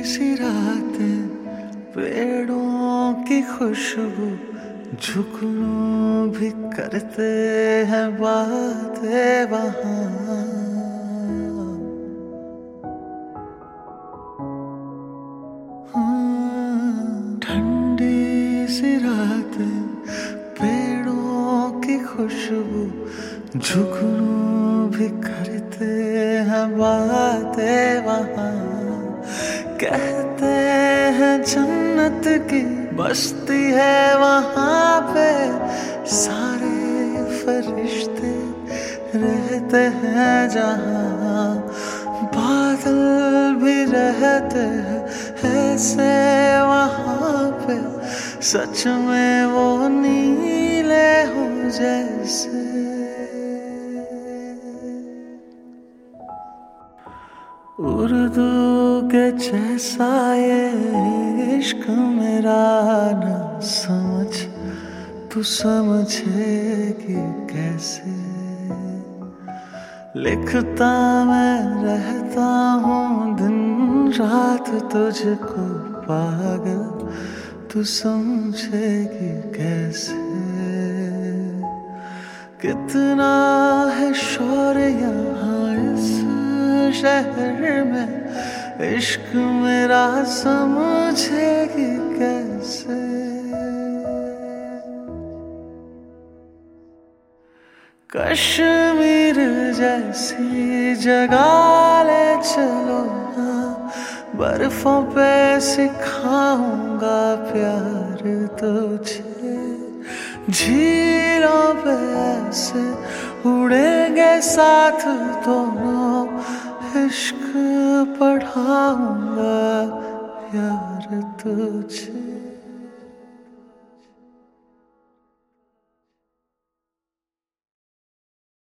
सी रातें, पेड़ों की खुशबू, जुगनू भी करते हैं बातें वहाँ। ठंडी सी रातें, पेड़ों की खुशबू, जुगनू भी करते हैं बातें वहाँ। कहते हैं जन्नत की बस्ती है वहाँ पे, सारे फरिश्ते रहते हैं जहाँ। बादल भी रहते हैं ऐसे वहाँ पे, सच में वो नीले हो जैसे। उर्दू के जैसा ये इश्क मेरा ना समझ, तू समझेगी कैसे। लिखता मैं रहता हूँ दिन रात तुझको पागल, तू समझेगी कैसे। कितना है शोर यहाँ इस शहर में, इश्क मेरा समझेगी कैसे। कश्मीर जैसी जगह ले चलो ना, बर्फों पे सिखाऊंगा प्यार तुझे। झीलों पे ऐसे उड़ेंगे साथ दोनों, इश्क पढ़ाऊंगा यार तुझे।